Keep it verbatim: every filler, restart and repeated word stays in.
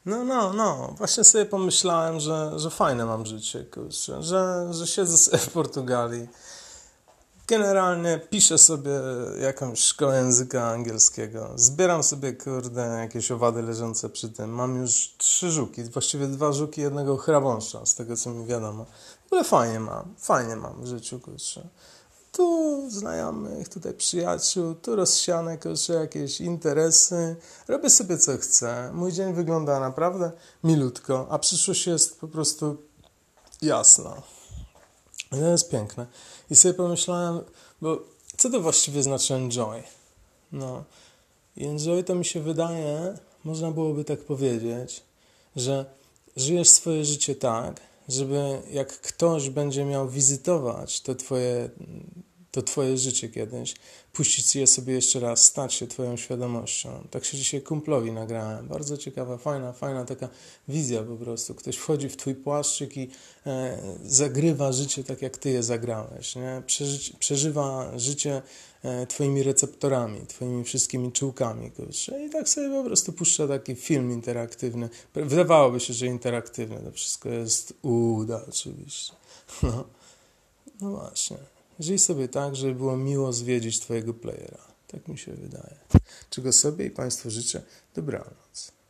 No, no, no. Właśnie sobie pomyślałem, że, że fajne mam życie, kurczę, że, że siedzę sobie w Portugalii. Generalnie piszę sobie jakąś szkołę języka angielskiego. Zbieram sobie, kurde, jakieś owady leżące przy tym. Mam już trzy żuki, właściwie dwa żuki, jednego chrabąszcza, z tego co mi wiadomo. W ogóle fajnie mam, fajnie mam w życiu, kurczę. Tu znajomych, tutaj przyjaciół, tu rozsiane, kurczę, jakieś interesy. Robię sobie co chcę. Mój dzień wygląda naprawdę milutko, a przyszłość jest po prostu jasna. To jest piękne. I sobie pomyślałem, bo co to właściwie znaczy enjoy? No, i enjoy to mi się wydaje, można byłoby tak powiedzieć, że żyjesz swoje życie tak, żeby jak ktoś będzie miał wizytować to twoje, to twoje życie kiedyś, puścić je sobie jeszcze raz, stać się twoją świadomością. Tak się dzisiaj kumplowi nagrałem. Bardzo ciekawa, fajna, fajna taka wizja po prostu. Ktoś wchodzi w twój płaszczyk i e, zagrywa życie tak, jak ty je zagrałeś. Nie? Przeży, przeżywa życie e, twoimi receptorami, twoimi wszystkimi czułkami. Kurczę. I tak sobie po prostu puszcza taki film interaktywny. Wydawałoby się, że interaktywny. To wszystko jest uda oczywiście. No, no właśnie. Żyj sobie tak, żeby było miło zwiedzić twojego playera. Tak mi się wydaje. Czego sobie i państwu życzę. Dobranoc.